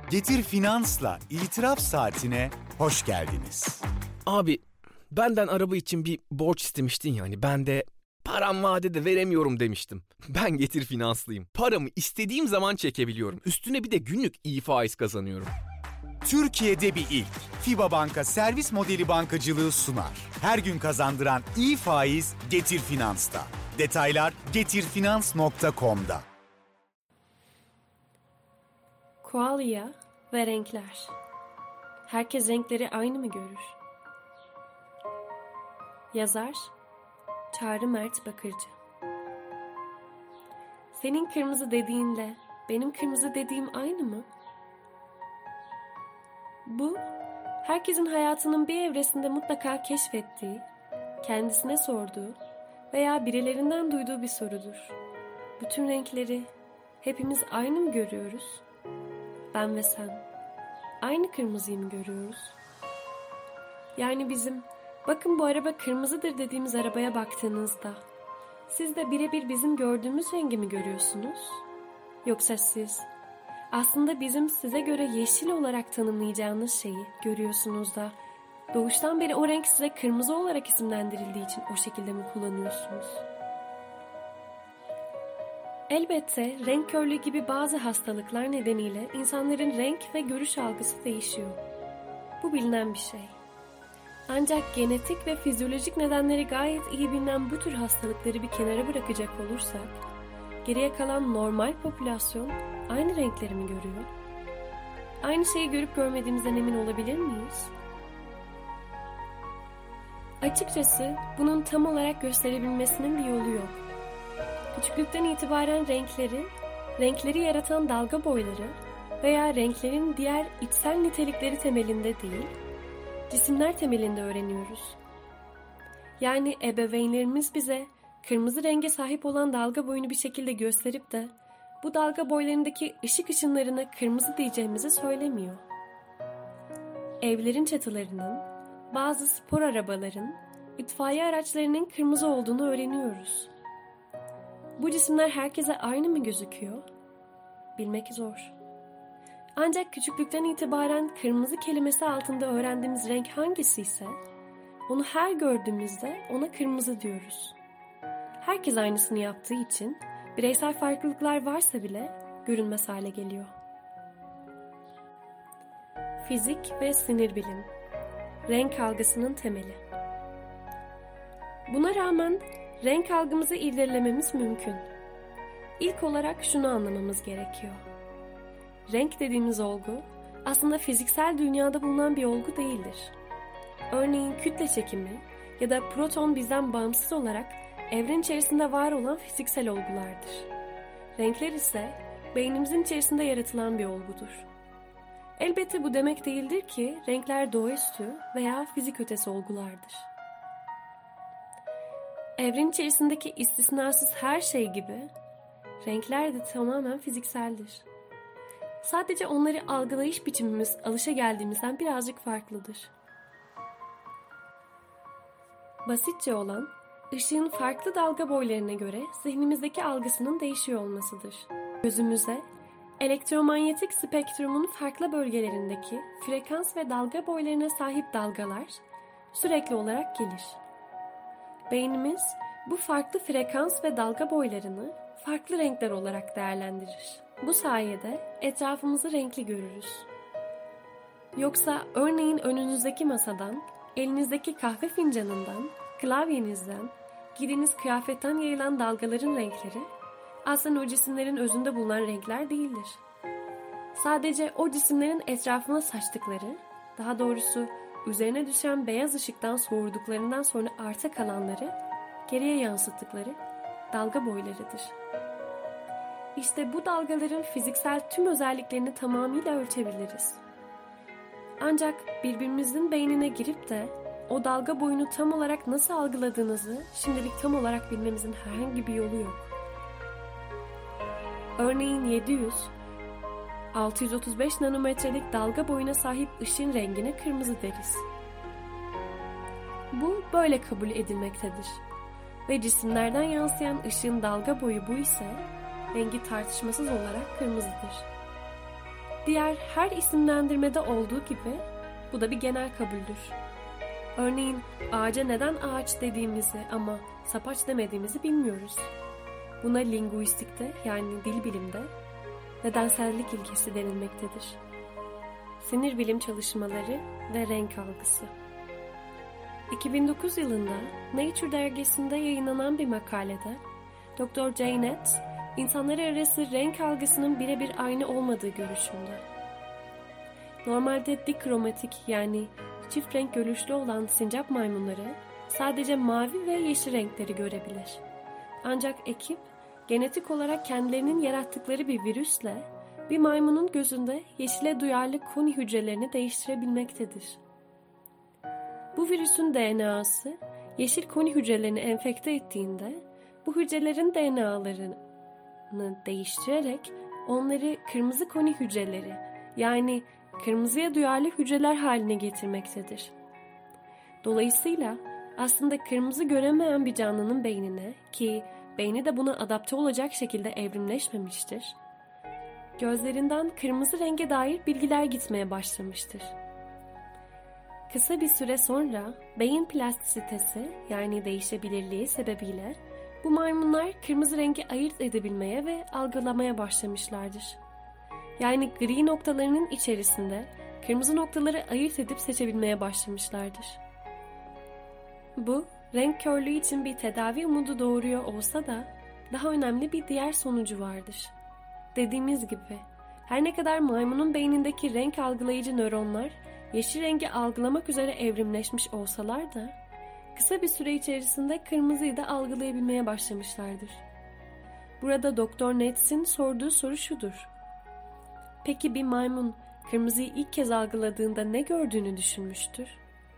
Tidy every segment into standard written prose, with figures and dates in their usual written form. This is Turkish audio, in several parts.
Getir Finans'la İtiraf Saatine hoş geldiniz. Abi benden araba için bir borç istemiştin yani ben de param vadede veremiyorum demiştim. Ben Getir Finanslıyım. Paramı istediğim zaman çekebiliyorum. Üstüne bir de günlük iyi faiz kazanıyorum. Türkiye'de bir ilk. FİBA Banka servis modeli bankacılığı sunar. Her gün kazandıran iyi faiz Getir Finans'ta. Detaylar getirfinans.com'da. Kualya ve renkler. Herkes renkleri aynı mı görür? Yazar Çağrı Mert Bakırcı. Senin kırmızı dediğinle benim kırmızı dediğim aynı mı? Bu, herkesin hayatının bir evresinde mutlaka keşfettiği, kendisine sorduğu veya birilerinden duyduğu bir sorudur. Bütün renkleri hepimiz aynı mı görüyoruz? Ben ve sen aynı kırmızıyı mı görüyoruz? Yani bizim bakın bu araba kırmızıdır dediğimiz arabaya baktığınızda siz de birebir bizim gördüğümüz rengi mi görüyorsunuz? Yoksa siz aslında bizim size göre yeşil olarak tanımlayacağınız şeyi görüyorsunuz da doğuştan beri o renk size kırmızı olarak isimlendirildiği için o şekilde mi kullanıyorsunuz? Elbette renk körlüğü gibi bazı hastalıklar nedeniyle insanların renk ve görüş algısı değişiyor. Bu bilinen bir şey. Ancak genetik ve fizyolojik nedenleri gayet iyi bilinen bu tür hastalıkları bir kenara bırakacak olursak, geriye kalan normal popülasyon aynı renkleri mi görüyor? Aynı şeyi görüp görmediğimizden emin olabilir miyiz? Açıkçası bunun tam olarak gösterebilmesinin bir yolu yok. Küçüklükten itibaren renkleri yaratan dalga boyları veya renklerin diğer içsel nitelikleri temelinde değil, cisimler temelinde öğreniyoruz. Yani ebeveynlerimiz bize kırmızı renge sahip olan dalga boyunu bir şekilde gösterip de bu dalga boylarındaki ışık ışınlarına kırmızı diyeceğimizi söylemiyor. Evlerin çatılarının, bazı spor arabaların, itfaiye araçlarının kırmızı olduğunu öğreniyoruz. Bu cisimler herkese aynı mı gözüküyor? Bilmek zor. Ancak küçüklükten itibaren kırmızı kelimesi altında öğrendiğimiz renk hangisi ise, onu her gördüğümüzde ona kırmızı diyoruz. Herkes aynısını yaptığı için bireysel farklılıklar varsa bile görünmez hale geliyor. Fizik ve sinir bilim. Renk algısının temeli. Buna rağmen renk algımızı irdelememiz mümkün. İlk olarak şunu anlamamız gerekiyor. Renk dediğimiz olgu aslında fiziksel dünyada bulunan bir olgu değildir. Örneğin kütle çekimi ya da proton bizden bağımsız olarak evren içerisinde var olan fiziksel olgulardır. Renkler ise beynimizin içerisinde yaratılan bir olgudur. Elbette bu demek değildir ki renkler doğaüstü veya fizik ötesi olgulardır. Evren içerisindeki istisnasız her şey gibi renkler de tamamen fizikseldir. Sadece onları algılayış biçimimiz alışageldiğimizden birazcık farklıdır. Basitçe olan, ışığın farklı dalga boylarına göre zihnimizdeki algısının değişiyor olmasıdır. Gözümüze, elektromanyetik spektrumun farklı bölgelerindeki frekans ve dalga boylarına sahip dalgalar sürekli olarak gelir. Beynimiz bu farklı frekans ve dalga boylarını farklı renkler olarak değerlendirir. Bu sayede etrafımızı renkli görürüz. Yoksa örneğin önünüzdeki masadan, elinizdeki kahve fincanından, klavyenizden, giydiğiniz kıyafetten yayılan dalgaların renkleri aslında o cisimlerin özünde bulunan renkler değildir. Sadece o cisimlerin etrafına saçtıkları, daha doğrusu üzerine düşen beyaz ışıktan soğurduklarından sonra arta kalanları geriye yansıttıkları dalga boylarıdır. İşte bu dalgaların fiziksel tüm özelliklerini tamamıyla ölçebiliriz. Ancak birbirimizin beynine girip de o dalga boyunu tam olarak nasıl algıladığınızı şimdilik tam olarak bilmemizin herhangi bir yolu yok. Örneğin 635 nanometrelik dalga boyuna sahip ışın rengine kırmızı deriz. Bu böyle kabul edilmektedir. Ve cisimlerden yansıyan ışığın dalga boyu bu ise rengi tartışmasız olarak kırmızıdır. Diğer her isimlendirmede olduğu gibi bu da bir genel kabuldür. Örneğin ağaca neden ağaç dediğimizi ama sapaç demediğimizi bilmiyoruz. Buna linguistikte yani dil bilimde nedensellik ilkesi denilmektedir. Sinir bilim çalışmaları ve renk algısı. 2009 yılında Nature dergisinde yayınlanan bir makalede Dr. Janet, insanlar arası renk algısının birebir aynı olmadığı görüşünde. Normalde dikromatik yani çift renk görüşlü olan sincap maymunları sadece mavi ve yeşil renkleri görebilir. Ancak ekip genetik olarak kendilerinin yarattıkları bir virüsle bir maymunun gözünde yeşile duyarlı koni hücrelerini değiştirebilmektedir. Bu virüsün DNA'sı yeşil koni hücrelerini enfekte ettiğinde bu hücrelerin DNA'larını değiştirerek onları kırmızı koni hücreleri yani kırmızıya duyarlı hücreler haline getirmektedir. Dolayısıyla aslında kırmızı göremeyen bir canlının beynine ki beyni de buna adapte olacak şekilde evrimleşmemiştir, gözlerinden kırmızı renge dair bilgiler gitmeye başlamıştır. Kısa bir süre sonra beyin plastisitesi yani değişebilirliği sebebiyle bu maymunlar kırmızı rengi ayırt edebilmeye ve algılamaya başlamışlardır. Yani gri noktalarının içerisinde kırmızı noktaları ayırt edip seçebilmeye başlamışlardır. Bu, renk körlüğü için bir tedavi umudu doğuruyor olsa da daha önemli bir diğer sonucu vardır. Dediğimiz gibi, her ne kadar maymunun beynindeki renk algılayıcı nöronlar yeşil rengi algılamak üzere evrimleşmiş olsalar da kısa bir süre içerisinde kırmızıyı da algılayabilmeye başlamışlardır. Burada Dr. Netz'in sorduğu soru şudur. Peki bir maymun kırmızıyı ilk kez algıladığında ne gördüğünü düşünmüştür?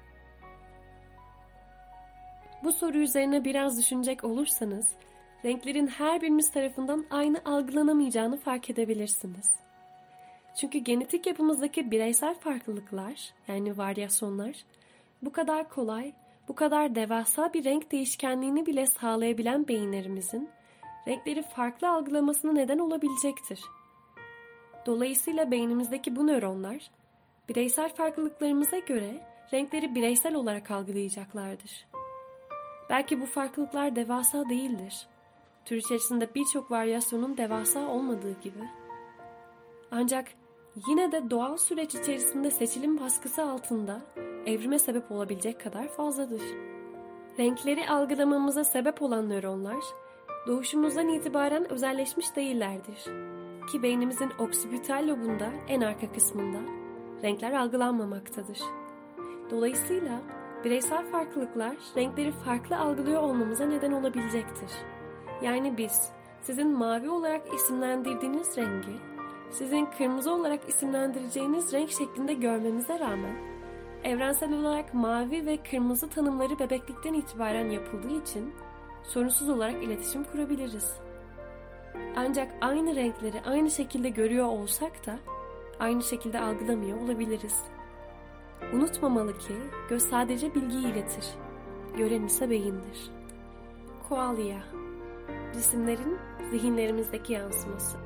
Bu soru üzerine biraz düşünecek olursanız, renklerin her birimiz tarafından aynı algılanamayacağını fark edebilirsiniz. Çünkü genetik yapımızdaki bireysel farklılıklar, yani varyasyonlar, bu kadar kolay, bu kadar devasa bir renk değişkenliğini bile sağlayabilen beyinlerimizin, renkleri farklı algılamasına neden olabilecektir. Dolayısıyla beynimizdeki bu nöronlar, bireysel farklılıklarımıza göre renkleri bireysel olarak algılayacaklardır. Belki bu farklılıklar devasa değildir. Tür içerisinde birçok varyasyonun devasa olmadığı gibi. Ancak yine de doğal süreç içerisinde seçilim baskısı altında evrime sebep olabilecek kadar fazladır. Renkleri algılamamıza sebep olan nöronlar, doğuşumuzdan itibaren özelleşmiş değillerdir. Ki beynimizin oksipital lobunda en arka kısmında renkler algılanmamaktadır. Dolayısıyla bireysel farklılıklar renkleri farklı algılıyor olmamıza neden olabilecektir. Yani biz sizin mavi olarak isimlendirdiğiniz rengi, sizin kırmızı olarak isimlendireceğiniz renk şeklinde görmemize rağmen, evrensel olarak mavi ve kırmızı tanımları bebeklikten itibaren yapıldığı için sorunsuz olarak iletişim kurabiliriz. Ancak aynı renkleri aynı şekilde görüyor olsak da aynı şekilde algılamıyor olabiliriz. Unutmamalı ki göz sadece bilgiyi iletir. Gören ise beyindir. Qualia, cisimlerin zihinlerimizdeki yansıması.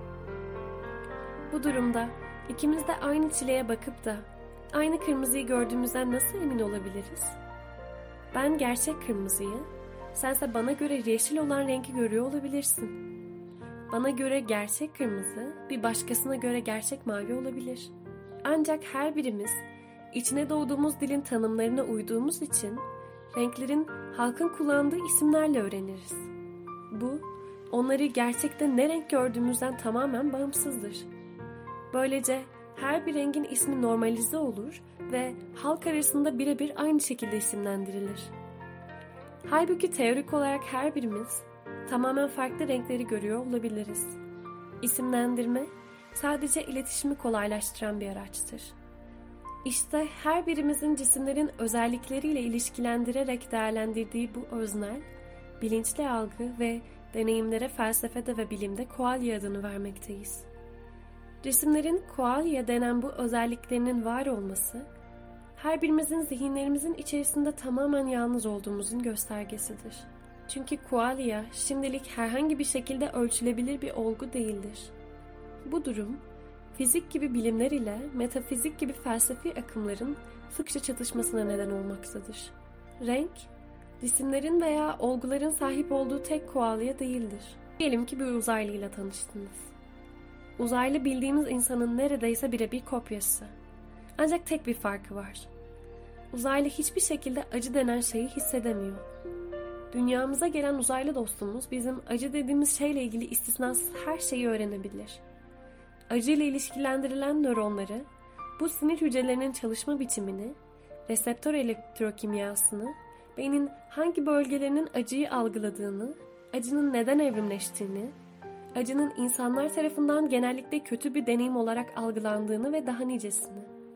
Bu durumda ikimiz de aynı çileğe bakıp da aynı kırmızıyı gördüğümüzden nasıl emin olabiliriz? Ben gerçek kırmızıyı, sense bana göre yeşil olan rengi görüyor olabilirsin. Bana göre gerçek kırmızı, bir başkasına göre gerçek mavi olabilir. Ancak her birimiz içine doğduğumuz dilin tanımlarına uyduğumuz için renklerin halkın kullandığı isimlerle öğreniriz. Bu, onları gerçekte ne renk gördüğümüzden tamamen bağımsızdır. Böylece her bir rengin ismi normalize olur ve halk arasında birebir aynı şekilde isimlendirilir. Halbuki teorik olarak her birimiz tamamen farklı renkleri görüyor olabiliriz. İsimlendirme sadece iletişimi kolaylaştıran bir araçtır. İşte her birimizin cisimlerin özellikleriyle ilişkilendirerek değerlendirdiği bu öznel, bilinçli algı ve deneyimlere felsefede ve bilimde qualia adını vermekteyiz. Cisimlerin qualia denen bu özelliklerinin var olması, her birimizin zihinlerimizin içerisinde tamamen yalnız olduğumuzun göstergesidir. Çünkü qualia şimdilik herhangi bir şekilde ölçülebilir bir olgu değildir. Bu durum, fizik gibi bilimler ile metafizik gibi felsefi akımların sıkça çatışmasına neden olmaktadır. Renk, cisimlerin veya olguların sahip olduğu tek kualya değildir. Diyelim ki bir uzaylıyla tanıştınız. Uzaylı bildiğimiz insanın neredeyse birebir kopyası. Ancak tek bir farkı var. Uzaylı hiçbir şekilde acı denen şeyi hissedemiyor. Dünyamıza gelen uzaylı dostumuz bizim acı dediğimiz şeyle ilgili istisnasız her şeyi öğrenebilir. Acı ile ilişkilendirilen nöronları, bu sinir hücrelerinin çalışma biçimini, reseptör elektrokimyasını, beynin hangi bölgelerinin acıyı algıladığını, acının neden evrimleştiğini, acının insanlar tarafından genellikle kötü bir deneyim olarak algılandığını ve daha nicesini.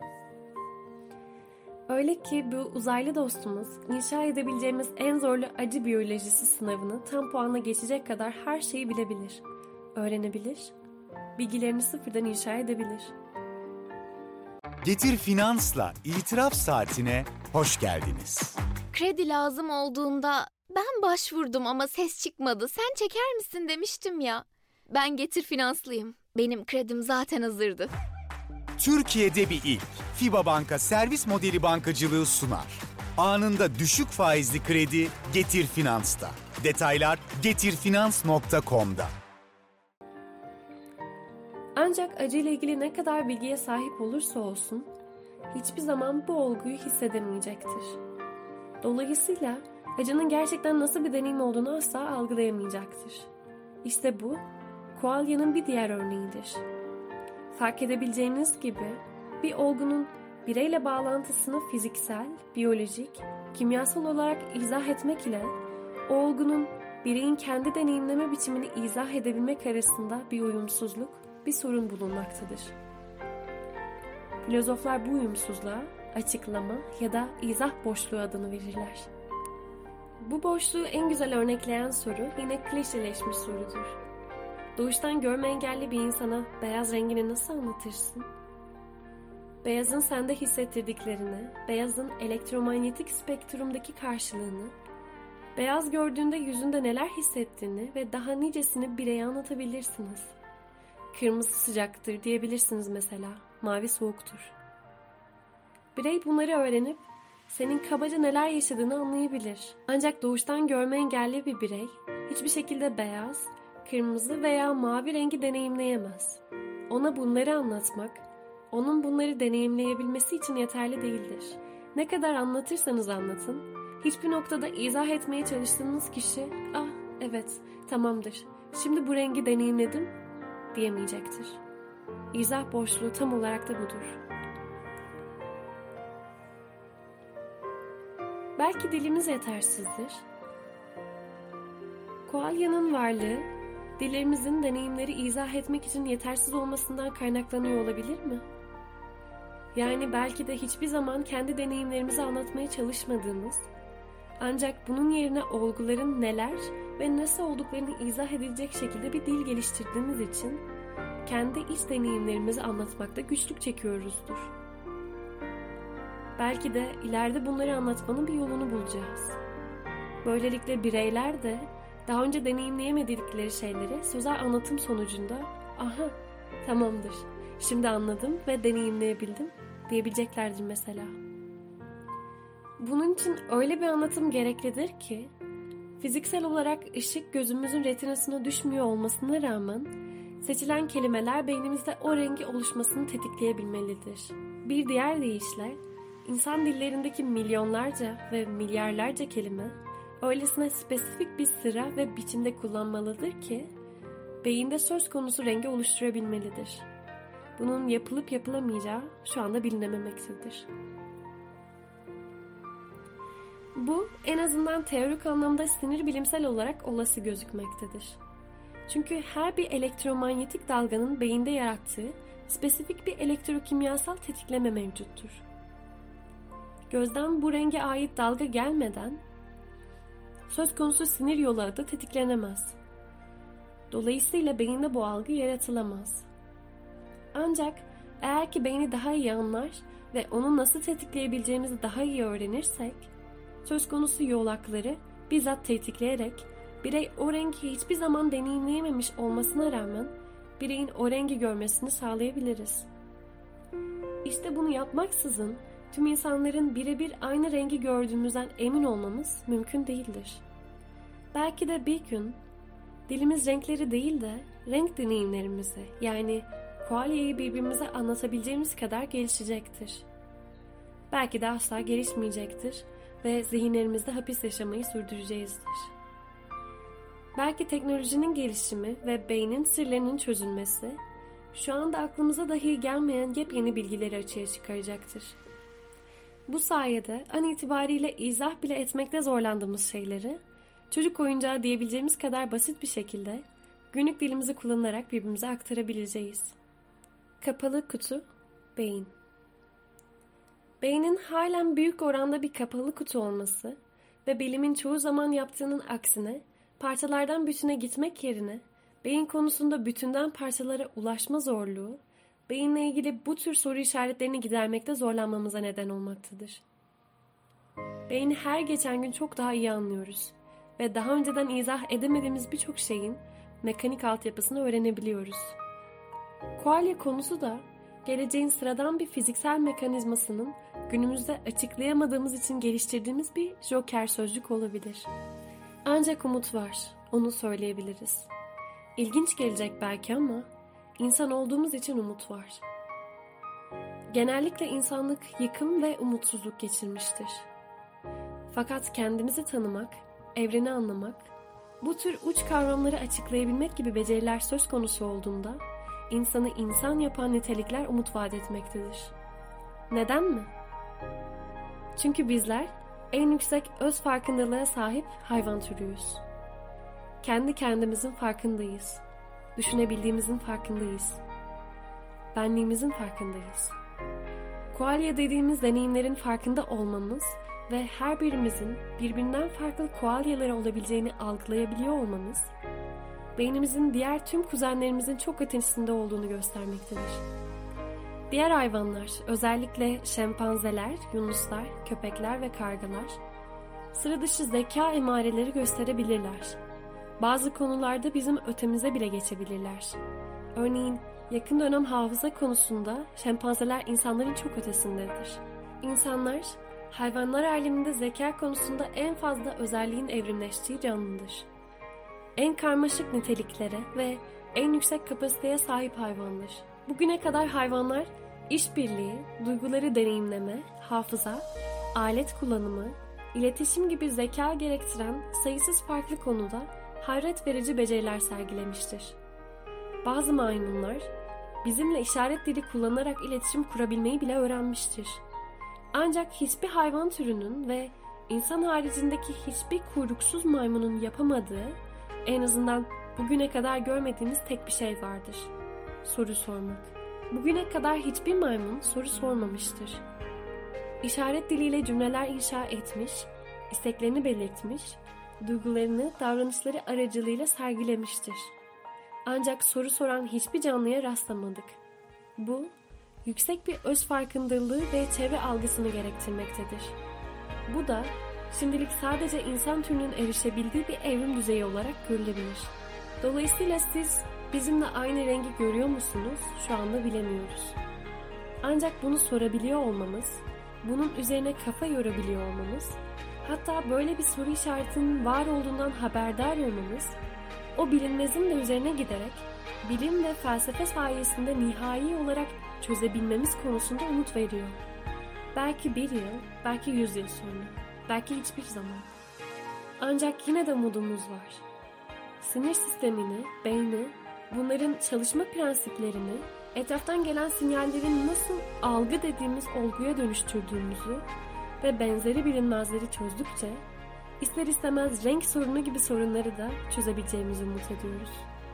Öyle ki bu uzaylı dostumuz inşa edebileceğimiz en zorlu acı biyolojisi sınavını tam puanla geçecek kadar her şeyi bilebilir, öğrenebilir, bilgilerini sıfırdan inşa edebilir. Getir Finans'la itiraf saatine hoş geldiniz. Kredi lazım olduğunda ben başvurdum ama ses çıkmadı. Sen çeker misin demiştim ya. Ben Getir Finanslıyım. Benim kredim zaten hazırdı. Türkiye'de bir ilk. FIBA Banka servis modeli bankacılığı sunar. Anında düşük faizli kredi Getir Finans'ta. Detaylar getirfinans.com'da. Ancak acı ile ilgili ne kadar bilgiye sahip olursa olsun, hiçbir zaman bu olguyu hissedemeyecektir. Dolayısıyla acının gerçekten nasıl bir deneyim olduğunu asla algılayamayacaktır. İşte bu, koalyanın bir diğer örneğidir. Fark edebileceğiniz gibi bir olgunun bireyle bağlantısını fiziksel, biyolojik, kimyasal olarak izah etmek ile o olgunun bireyin kendi deneyimleme biçimini izah edebilmek arasında bir uyumsuzluk, bir sorun bulunmaktadır. Filozoflar bu uyumsuzluğa açıklama ya da izah boşluğu adını verirler. Bu boşluğu en güzel örnekleyen soru yine klişeleşmiş sorudur. Doğuştan görme engelli bir insana beyaz rengini nasıl anlatırsın? Beyazın sende hissettirdiklerini, beyazın elektromanyetik spektrumdaki karşılığını, beyaz gördüğünde yüzünde neler hissettiğini ve daha nicesini bireye anlatabilirsiniz. Kırmızı sıcaktır diyebilirsiniz mesela, mavi soğuktur. Birey bunları öğrenip senin kabaca neler yaşadığını anlayabilir. Ancak doğuştan görme engelli bir birey hiçbir şekilde beyaz, kırmızı veya mavi rengi deneyimleyemez. Ona bunları anlatmak, onun bunları deneyimleyebilmesi için yeterli değildir. Ne kadar anlatırsanız anlatın, hiçbir noktada izah etmeye çalıştığınız kişi, "Ah, evet, tamamdır, şimdi bu rengi deneyimledim," diyemeyecektir. İzah boşluğu tam olarak da budur. Belki dilimiz yetersizdir. Koalyanın varlığı, dillerimizin deneyimleri izah etmek için yetersiz olmasından kaynaklanıyor olabilir mi? Yani belki de hiçbir zaman kendi deneyimlerimizi anlatmaya çalışmadığımız, ancak bunun yerine olguların neler ve nasıl olduklarını izah edilecek şekilde bir dil geliştirdiğimiz için kendi iç deneyimlerimizi anlatmakta güçlük çekiyoruzdur. Belki de ileride bunları anlatmanın bir yolunu bulacağız. Böylelikle bireyler de daha önce deneyimleyemedikleri şeyleri sözel anlatım sonucunda "Aha, tamamdır, şimdi anladım ve deneyimleyebildim," diyebileceklerdir mesela. Bunun için öyle bir anlatım gereklidir ki, fiziksel olarak ışık gözümüzün retinasına düşmüyor olmasına rağmen seçilen kelimeler beynimizde o rengi oluşmasını tetikleyebilmelidir. Bir diğer deyişle, İnsan dillerindeki milyonlarca ve milyarlarca kelime öylesine spesifik bir sıra ve biçimde kullanmalıdır ki beyinde söz konusu rengi oluşturabilmelidir. Bunun yapılıp yapılamayacağı şu anda bilinememektedir. Bu en azından teorik anlamda sinir bilimsel olarak olası gözükmektedir. Çünkü her bir elektromanyetik dalganın beyinde yarattığı spesifik bir elektrokimyasal tetikleme mevcuttur. Gözden bu renge ait dalga gelmeden söz konusu sinir yolu adı tetiklenemez. Dolayısıyla beyinde bu algı yaratılamaz. Ancak eğer ki beyni daha iyi anlar ve onu nasıl tetikleyebileceğimizi daha iyi öğrenirsek, söz konusu yolakları bizzat tetikleyerek birey o rengi hiçbir zaman deneyimleyememiş olmasına rağmen bireyin o rengi görmesini sağlayabiliriz. İşte bunu yapmaksızın tüm insanların birebir aynı rengi gördüğümüzden emin olmamız mümkün değildir. Belki de bir gün dilimiz renkleri değil de renk deneyimlerimizi, yani koalyayı birbirimize anlatabileceğimiz kadar gelişecektir. Belki de asla gelişmeyecektir ve zihinlerimizde hapis yaşamayı sürdüreceğizdir. Belki teknolojinin gelişimi ve beynin sırlarının çözülmesi, şu anda aklımıza dahi gelmeyen yepyeni bilgileri açığa çıkaracaktır. Bu sayede an itibariyle izah bile etmekte zorlandığımız şeyleri, çocuk oyuncağı diyebileceğimiz kadar basit bir şekilde günlük dilimizi kullanarak birbirimize aktarabileceğiz. Kapalı kutu, beyin. Beynin halen büyük oranda bir kapalı kutu olması ve bilimin çoğu zaman yaptığının aksine parçalardan bütüne gitmek yerine beyin konusunda bütünden parçalara ulaşma zorluğu, beyinle ilgili bu tür soru işaretlerini gidermekte zorlanmamıza neden olmaktadır. Beyni her geçen gün çok daha iyi anlıyoruz ve daha önceden izah edemediğimiz birçok şeyin mekanik altyapısını öğrenebiliyoruz. Koalya konusu da geleceğin sıradan bir fiziksel mekanizmasının günümüzde açıklayamadığımız için geliştirdiğimiz bir joker sözcük olabilir. Ancak umut var, onu söyleyebiliriz. İlginç gelecek belki ama insan olduğumuz için umut var. Genellikle insanlık yıkım ve umutsuzluk geçirmiştir. Fakat kendimizi tanımak, evreni anlamak, bu tür uç kavramları açıklayabilmek gibi beceriler söz konusu olduğunda insanı insan yapan nitelikler umut vaat etmektedir. Neden mi? Çünkü bizler en yüksek öz farkındalığa sahip hayvan türüyüz. Kendi kendimizin farkındayız. Düşünebildiğimizin farkındayız. Benliğimizin farkındayız. Koalya dediğimiz deneyimlerin farkında olmamız ve her birimizin birbirinden farklı koalyaları olabileceğini algılayabiliyor olmamız, beynimizin diğer tüm kuzenlerimizin çok ötesinde olduğunu göstermektedir. Diğer hayvanlar, özellikle şempanzeler, yunuslar, köpekler ve kargalar, sıra dışı zeka emareleri gösterebilirler. Bazı konularda bizim ötemize bile geçebilirler. Örneğin yakın dönem hafıza konusunda şempanzeler insanların çok ötesindedir. İnsanlar, hayvanlar aleminde zeka konusunda en fazla özelliğin evrimleştiği canlıdır. En karmaşık niteliklere ve en yüksek kapasiteye sahip hayvandır. Bugüne kadar hayvanlar işbirliği, duyguları deneyimleme, hafıza, alet kullanımı, iletişim gibi zeka gerektiren sayısız farklı konuda hayret verici beceriler sergilemiştir. Bazı maymunlar bizimle işaret dili kullanarak iletişim kurabilmeyi bile öğrenmiştir. Ancak hiçbir hayvan türünün ve insan haricindeki hiçbir kuyruksuz maymunun yapamadığı, en azından bugüne kadar görmediğimiz tek bir şey vardır. Soru sormak. Bugüne kadar hiçbir maymun soru sormamıştır. İşaret diliyle cümleler inşa etmiş, isteklerini belirtmiş, duygularını davranışları aracılığıyla sergilemiştir. Ancak soru soran hiçbir canlıya rastlamadık. Bu, yüksek bir öz farkındalığı ve çevre algısını gerektirmektedir. Bu da şimdilik sadece insan türünün erişebildiği bir evrim düzeyi olarak görülebilir. Dolayısıyla siz bizimle aynı rengi görüyor musunuz? Şu anda bilemiyoruz. Ancak bunu sorabiliyor olmamız, bunun üzerine kafa yorabiliyor olmamız, hatta böyle bir soru işaretinin var olduğundan haberdar olmamız, o bilinmezin de üzerine giderek bilim ve felsefe sayesinde nihai olarak çözebilmemiz konusunda umut veriyor. Belki 1 yıl, belki 100 yıl sonra, belki hiçbir zaman. Ancak yine de umudumuz var. Sinir sistemini, beyni, bunların çalışma prensiplerini, etraftan gelen sinyallerin nasıl algı dediğimiz olguya dönüştürdüğümüzü ve benzeri bilinmezleri çözdükçe, ister istemez renk sorunu gibi sorunları da çözebileceğimizi umut ediyoruz.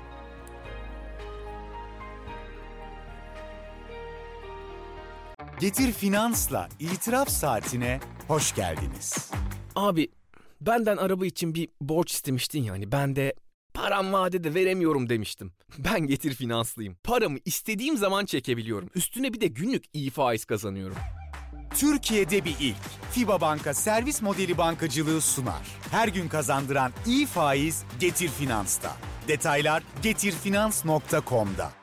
Getir Finans'la İtiraf Saatine hoş geldiniz. Abi benden araba için bir borç istemiştin yani. Ben de param vadede veremiyorum demiştim. Ben Getir Finanslıyım. Paramı istediğim zaman çekebiliyorum. Üstüne bir de günlük iyi faiz kazanıyorum. Türkiye'de bir ilk. FIBA Banka servis modeli bankacılığı sunar. Her gün kazandıran iyi faiz Getir Finans'ta. Detaylar getirfinans.com'da.